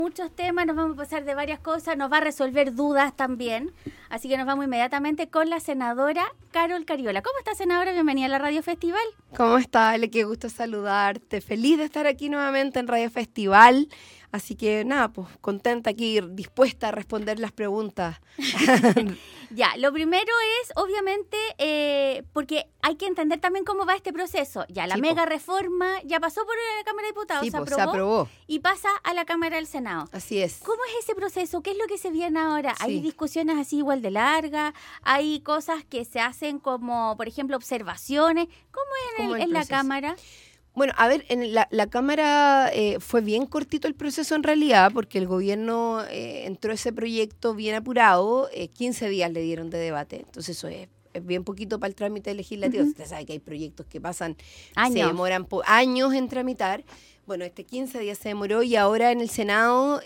Muchos temas, nos vamos a pasar de varias cosas, nos va a resolver dudas también, así que nos vamos inmediatamente con la senadora Carol Cariola. ¿Cómo está, senadora? Bienvenida a la Radio Festival. ¿Cómo está, Ale? Qué gusto saludarte. Feliz de estar aquí nuevamente en Radio Festival. Así que nada, pues contenta aquí, dispuesta a responder las preguntas. Ya, lo primero es, obviamente, porque hay que entender también cómo va este proceso. Ya, la mega reforma ya pasó por la Cámara de Diputados, Sí, se aprobó y pasa a la Cámara del Senado. Así es. ¿Cómo es ese proceso? ¿Qué es lo que se viene ahora? Sí. ¿Hay discusiones así igual de largas? ¿Hay cosas que se hacen como, por ejemplo, observaciones? ¿Cómo es en la Cámara? Bueno, a ver, en la Cámara fue bien cortito el proceso en realidad, porque el gobierno entró ese proyecto bien apurado, 15 días le dieron de debate, entonces eso es bien poquito para el trámite legislativo. Usted sabe que hay proyectos que pasan, se demoran años en tramitar. Bueno, 15 días se demoró y ahora en el Senado,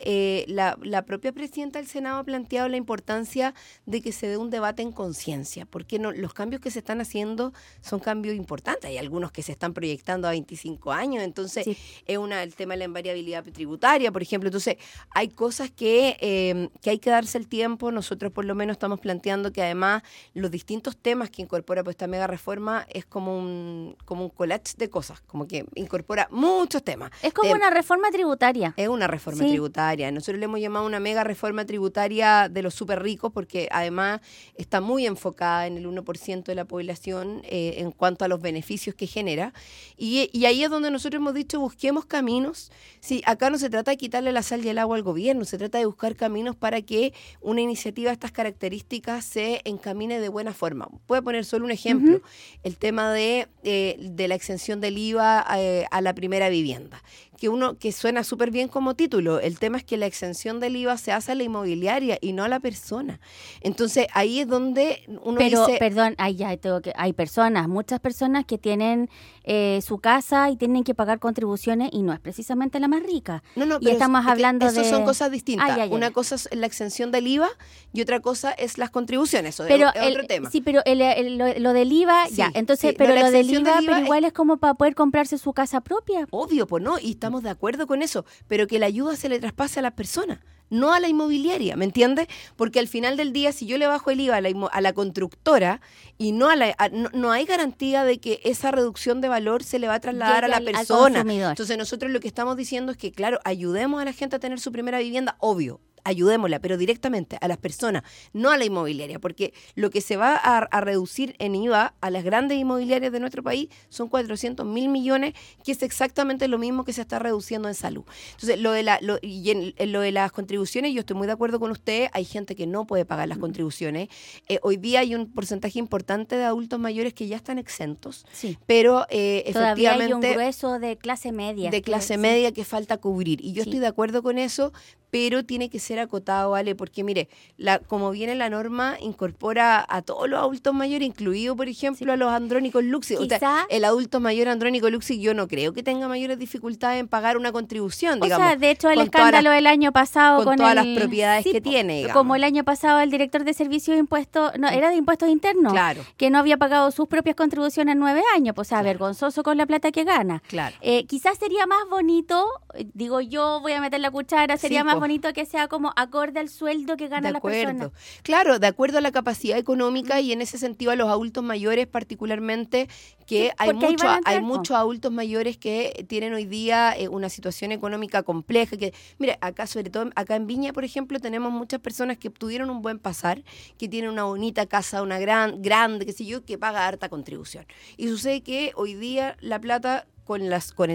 la propia presidenta del Senado ha planteado la importancia de que se dé un debate en conciencia, porque los cambios que se están haciendo son cambios importantes. Hay algunos que se están proyectando a 25 años, entonces sí. Es el tema de la invariabilidad tributaria, por ejemplo. Entonces, hay cosas que hay que darse el tiempo. Nosotros por lo menos estamos planteando que además los distintos temas que incorpora pues, esta mega reforma es como un collage de cosas, como que incorpora muchos temas. Es como una reforma tributaria. Es una reforma tributaria. Nosotros le hemos llamado una mega reforma tributaria de los súper ricos porque además está muy enfocada en el 1% de la población en cuanto a los beneficios que genera. Y ahí es donde nosotros hemos dicho busquemos caminos. Sí, acá no se trata de quitarle la sal y el agua al gobierno, se trata de buscar caminos para que una iniciativa de estas características se encamine de buena forma. Voy a poner solo un ejemplo. El tema de la exención del IVA a la primera vivienda. Que suena súper bien como título. El tema es que la exención del IVA se hace a la inmobiliaria y no a la persona. Entonces, ahí es donde uno dice... Perdón, hay personas, muchas personas que tienen su casa y tienen que pagar contribuciones y no es precisamente la más rica. No, y estamos hablando de... Eso son cosas distintas. Una cosa es la exención del IVA y otra cosa es las contribuciones. Eso es otro tema. Sí, pero lo del IVA, sí, ya. Entonces, sí, pero lo del IVA pero igual es como para poder comprarse su casa propia. Obvio, pues no, y estamos de acuerdo con eso, pero que la ayuda se le traspase a las personas, no a la inmobiliaria, ¿me entiendes? Porque al final del día, si yo le bajo el IVA a la constructora y no hay garantía de que esa reducción de valor se le va a trasladar a la persona. Entonces nosotros lo que estamos diciendo es que, claro, ayudemos a la gente a tener su primera vivienda, obvio. Ayudémosla, pero directamente a las personas, no a la inmobiliaria, porque lo que se va a reducir en IVA a las grandes inmobiliarias de nuestro país son 400.000 millones, que es exactamente lo mismo que se está reduciendo en salud. Entonces, lo de las contribuciones, yo estoy muy de acuerdo con usted, hay gente que no puede pagar las contribuciones. Hoy día hay un porcentaje importante de adultos mayores que ya están exentos, pero efectivamente... Todavía hay un grueso de clase media. De clase media que falta cubrir, y yo estoy de acuerdo con eso, pero tiene que ser acotado, ¿vale? Porque mire, como viene la norma, incorpora a todos los adultos mayores, incluido, por ejemplo, a los andrónicos Luxi. O sea, el adulto mayor andrónico Luxi, yo no creo que tenga mayores dificultades en pagar una contribución, digamos. O sea, de hecho, el escándalo del año pasado con todas las propiedades que tiene, digamos. Como el año pasado el director de servicios de impuestos, era de impuestos internos, claro, que no había pagado sus propias contribuciones en 9 años, pues, o sea, vergonzoso con la plata que gana. Claro. Quizás sería más bonito, digo yo, voy a meter la cuchara, sería más bonito que sea como acorde al sueldo que gana la persona. Claro, de acuerdo a la capacidad económica y en ese sentido a los adultos mayores particularmente, que hay muchos adultos mayores que tienen hoy día una situación económica compleja. Que mira, acá sobre todo, acá en Viña, por ejemplo, tenemos muchas personas que tuvieron un buen pasar, que tienen una bonita casa, una grande, qué sé yo, que paga harta contribución. Y sucede que hoy día la plata con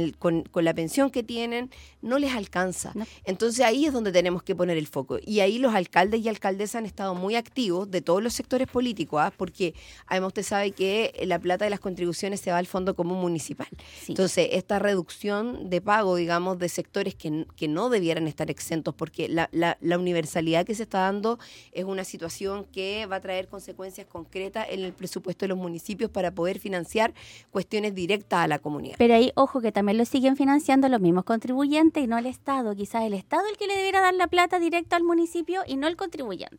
la pensión que tienen no les alcanza. No. Entonces ahí es donde tenemos que poner el foco. Y ahí los alcaldes y alcaldesas han estado muy activos de todos los sectores políticos, porque además usted sabe que la plata de las contribuciones se va al Fondo Común Municipal. Sí. Entonces esta reducción de pago, digamos, de sectores que no debieran estar exentos, porque la universalidad que se está dando es una situación que va a traer consecuencias concretas en el presupuesto de los municipios para poder financiar cuestiones directas a la comunidad. Pero ahí, ojo, que también lo siguen financiando los mismos contribuyentes y no el Estado. Quizás el Estado es el que le debiera dar la plata directa al municipio y no el contribuyente.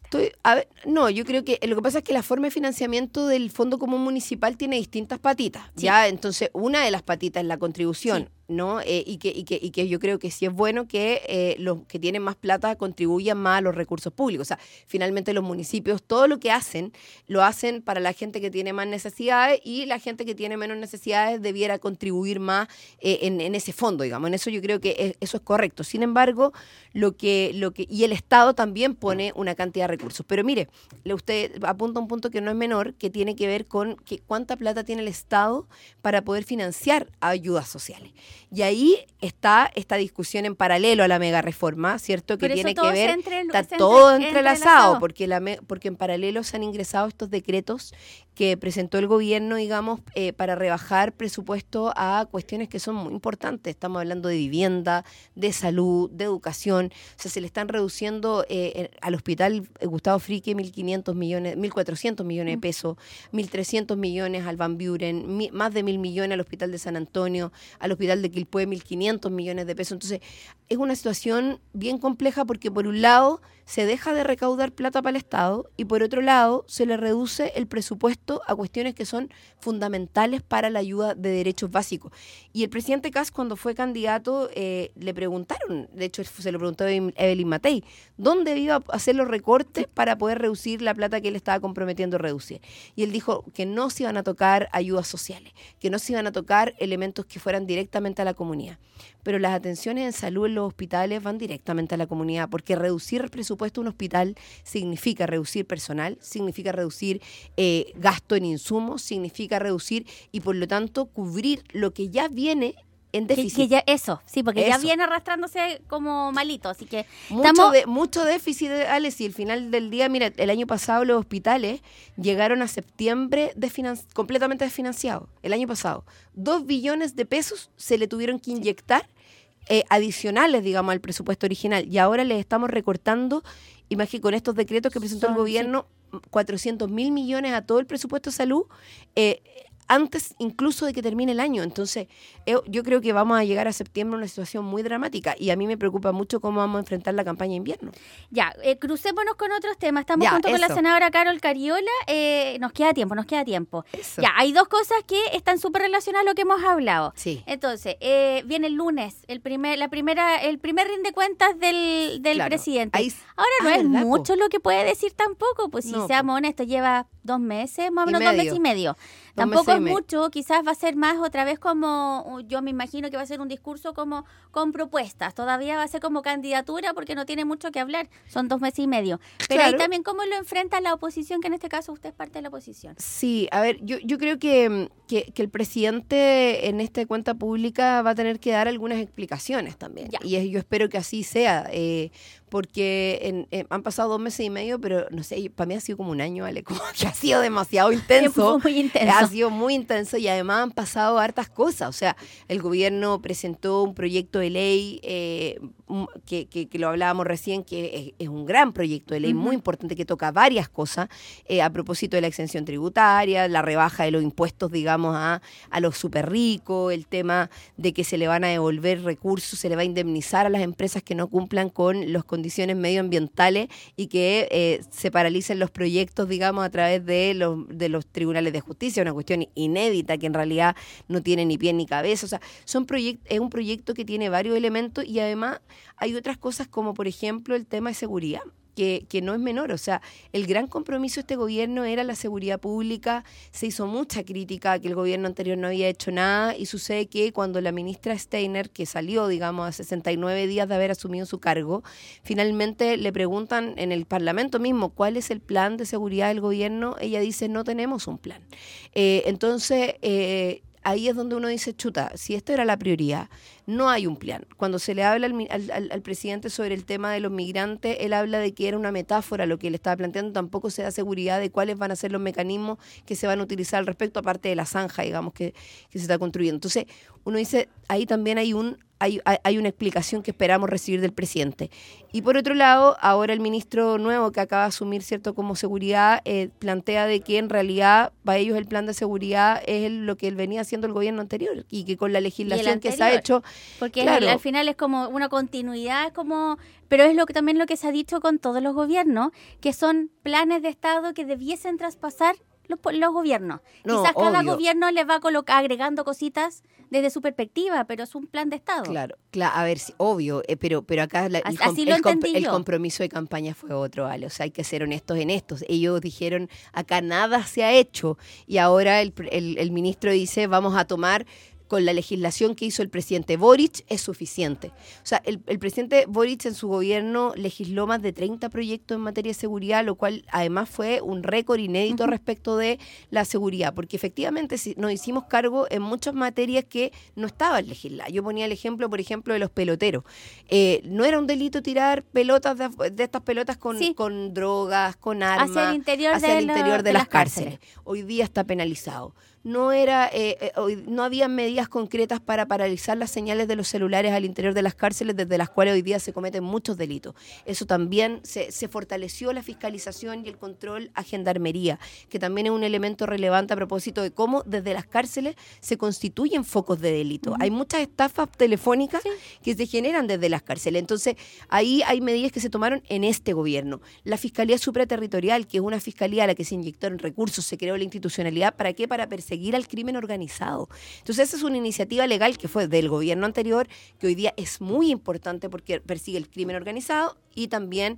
Yo creo que lo que pasa es que la forma de financiamiento del Fondo Común Municipal tiene distintas patitas. Sí. Ya, entonces, una de las patitas es la contribución. Sí. ¿no? Y que yo creo que sí es bueno que los que tienen más plata contribuyan más a los recursos públicos. O sea, finalmente los municipios, todo lo que hacen, lo hacen para la gente que tiene más necesidades, y la gente que tiene menos necesidades debiera contribuir más en ese fondo, digamos. En eso yo creo que eso es correcto. Sin embargo, y el Estado también pone una cantidad de recursos. Pero mire, usted apunta a un punto que no es menor, que tiene que ver con cuánta plata tiene el Estado para poder financiar ayudas sociales. Y ahí está esta discusión en paralelo a la mega reforma, ¿cierto? Que tiene que ver, está todo entrelazado, porque en paralelo se han ingresado estos decretos que presentó el gobierno, digamos, para rebajar presupuesto a cuestiones que son muy importantes. Estamos hablando de vivienda, de salud, de educación. O sea, se le están reduciendo al hospital Gustavo Fricke 1.400 millones de pesos, 1.300 millones al Van Buren, más de 1.000 millones al hospital de San Antonio, al hospital de Quilpué 1.500 millones de pesos. Entonces, es una situación bien compleja porque por un lado se deja de recaudar plata para el Estado y por otro lado se le reduce el presupuesto a cuestiones que son fundamentales para la ayuda de derechos básicos. Y el presidente Kast, cuando fue candidato, le preguntaron, de hecho se lo preguntó Evelyn Matei, ¿dónde iba a hacer los recortes para poder reducir la plata que él estaba comprometiendo a reducir? Y él dijo que no se iban a tocar ayudas sociales, que no se iban a tocar elementos que fueran directamente a la comunidad. Pero las atenciones en salud en los hospitales van directamente a la comunidad, porque reducir el presupuesto de un hospital significa reducir personal, significa reducir gasto en insumos, significa reducir y por lo tanto cubrir lo que ya viene en déficit. Porque ya viene arrastrándose como malito, así que mucho déficit, Alex, y al final del día, mira, el año pasado los hospitales llegaron a septiembre completamente desfinanciados. El año pasado, 2 billones de pesos se le tuvieron que inyectar adicionales, digamos, al presupuesto original, y ahora les estamos recortando, imagínate, con estos decretos que presentó el gobierno, 400.000 millones a todo el presupuesto de salud, antes incluso de que termine el año. Entonces, yo creo que vamos a llegar a septiembre a una situación muy dramática y a mí me preocupa mucho cómo vamos a enfrentar la campaña de invierno. Ya, crucémonos con otros temas. Estamos junto con la senadora Carol Cariola. Nos queda tiempo. Eso. Ya, hay dos cosas que están súper relacionadas a lo que hemos hablado. Sí. Entonces, viene el lunes, el primer rin de cuentas del presidente. Ahora no es mucho lo que puede decir tampoco, pues si seamos honestos, lleva 2 meses, más o menos 2 meses y medio. Tampoco es mucho, quizás va a ser más otra vez como, yo me imagino que va a ser un discurso como con propuestas, todavía va a ser como candidatura porque no tiene mucho que hablar, son 2 meses y medio. Pero ahí también cómo lo enfrenta la oposición, que en este caso usted es parte de la oposición. Sí, a ver, yo creo que el presidente en esta cuenta pública va a tener que dar algunas explicaciones también. Y yo espero que así sea, porque han pasado 2 meses y medio, pero no sé, para mí ha sido como un año, ¿vale? Como que ha sido demasiado intenso. Muy intenso. Ha sido muy intenso y además han pasado hartas cosas. O sea, el gobierno presentó un proyecto de ley que lo hablábamos recién, que es un gran proyecto de ley, muy importante, que toca varias cosas a propósito de la exención tributaria, la rebaja de los impuestos, digamos, a los súper ricos, el tema de que se le van a devolver recursos, se le va a indemnizar a las empresas que no cumplan con las condiciones medioambientales y que se paralicen los proyectos, digamos, a través de los tribunales de justicia, una cuestión inédita que en realidad no tiene ni pie ni cabeza. O sea, es un proyecto que tiene varios elementos y además hay otras cosas como, por ejemplo, el tema de seguridad, que no es menor. O sea, el gran compromiso de este gobierno era la seguridad pública. Se hizo mucha crítica a que el gobierno anterior no había hecho nada y sucede que cuando la ministra Steiner, que salió, digamos, a 69 días de haber asumido su cargo, finalmente le preguntan en el Parlamento mismo cuál es el plan de seguridad del gobierno. Ella dice, no tenemos un plan. Entonces, ahí es donde uno dice, chuta, si esto era la prioridad, no hay un plan. Cuando se le habla al presidente sobre el tema de los migrantes, él habla de que era una metáfora lo que él estaba planteando, tampoco se da seguridad de cuáles van a ser los mecanismos que se van a utilizar al respecto, aparte de la zanja, digamos, que se está construyendo. Entonces, uno dice, ahí también hay una explicación que esperamos recibir del presidente. Y por otro lado, ahora el ministro nuevo que acaba de asumir, ¿cierto?, como seguridad, plantea de que en realidad para ellos el plan de seguridad es lo que él venía haciendo el gobierno anterior y que con la legislación que se ha hecho... Porque al final es como una continuidad, pero es también lo que se ha dicho con todos los gobiernos, que son planes de Estado que debiesen traspasar los gobiernos. Quizás cada gobierno les va agregando cositas desde su perspectiva, pero es un plan de Estado. Claro, a ver, sí, obvio, pero acá el compromiso de campaña fue otro, Ale. O sea, hay que ser honestos en esto. Ellos dijeron, acá nada se ha hecho, y ahora el ministro dice, vamos a tomar... con la legislación que hizo el presidente Boric es suficiente. O sea, el presidente Boric en su gobierno legisló más de 30 proyectos en materia de seguridad, lo cual además fue un récord inédito respecto de la seguridad, porque efectivamente nos hicimos cargo en muchas materias que no estaban legisladas. Yo ponía el ejemplo, por ejemplo, de los peloteros. No era un delito tirar pelotas de estas pelotas con drogas, con armas, hacia el interior de las cárceles. Hoy día está penalizado. No había medidas concretas para paralizar las señales de los celulares al interior de las cárceles, desde las cuales hoy día se cometen muchos delitos. Eso también se fortaleció la fiscalización y el control a Gendarmería, que también es un elemento relevante a propósito de cómo desde las cárceles se constituyen focos de delito. Hay muchas estafas telefónicas que se generan desde las cárceles. Entonces, ahí hay medidas que se tomaron en este gobierno. La Fiscalía Supraterritorial, que es una fiscalía a la que se inyectaron recursos, se creó la institucionalidad, ¿para qué? Para perseguir al crimen organizado. Entonces, esa es una iniciativa legal que fue del gobierno anterior, que hoy día es muy importante porque persigue el crimen organizado y también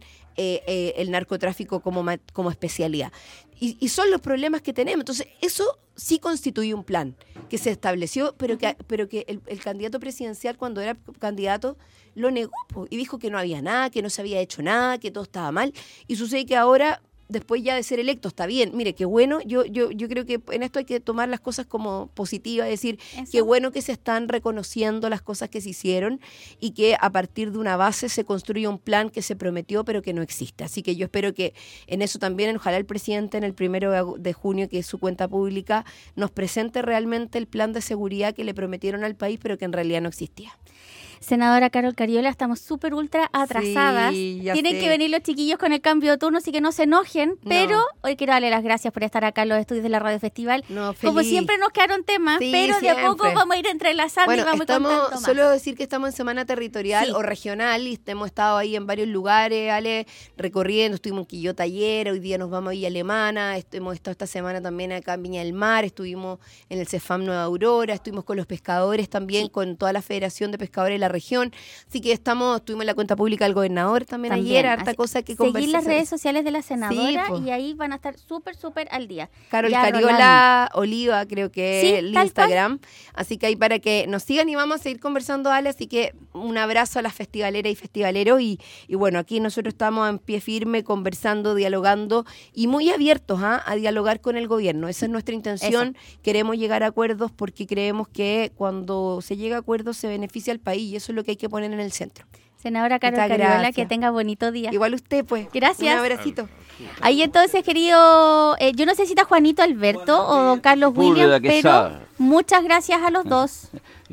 el narcotráfico como especialidad. Y son los problemas que tenemos. Entonces, eso sí constituye un plan que se estableció, pero que el candidato presidencial, cuando era candidato, lo negó y dijo que no había nada, que no se había hecho nada, que todo estaba mal. Y sucede que ahora, después ya de ser electo, está bien. Mire, qué bueno, yo creo que en esto hay que tomar las cosas como positivas, es decir, qué bueno que se están reconociendo las cosas que se hicieron y que a partir de una base se construye un plan que se prometió pero que no existe. Así que yo espero que en eso también, ojalá el presidente en el 1 de junio, que es su cuenta pública, nos presente realmente el plan de seguridad que le prometieron al país pero que en realidad no existía. Senadora Carol Cariola, estamos súper ultra atrasadas. Sí, Tienen que venir los chiquillos con el cambio de turno, así que no se enojen. Pero hoy quiero darle las gracias por estar acá en los estudios de la Radio Festival. Como siempre nos quedaron temas, pero de a poco vamos a ir entrelazando y vamos contando más. Solo decir que estamos en semana territorial o regional y hemos estado ahí en varios lugares, Ale, recorriendo. Estuvimos en Quillota ayer, hoy día nos vamos a Villa Alemana, hemos estado esta semana también acá en Viña del Mar, estuvimos en el CEFAM Nueva Aurora, estuvimos con los pescadores también, con toda la Federación de Pescadores de la región, así que estuvimos en la cuenta pública del gobernador también ayer, harta cosa que conversar. Seguir las redes sociales de la senadora y ahí van a estar súper al día. Carol Cariola Oliva, creo que es el Instagram, así que ahí para que nos sigan y vamos a seguir conversando, Ale, así que un abrazo a las festivaleras y festivaleros y bueno, aquí nosotros estamos en pie firme, conversando, dialogando y muy abiertos a dialogar con el gobierno, esa es nuestra intención, queremos llegar a acuerdos porque creemos que cuando se llega a acuerdos se beneficia al país y eso es lo que hay que poner en el centro. Senadora Carol Cariola, que tenga bonito día. Igual usted, pues. Gracias. Un abracito. Ahí entonces, querido, yo no sé si está Juanito Alberto o don Carlos William, pero muchas gracias a los dos.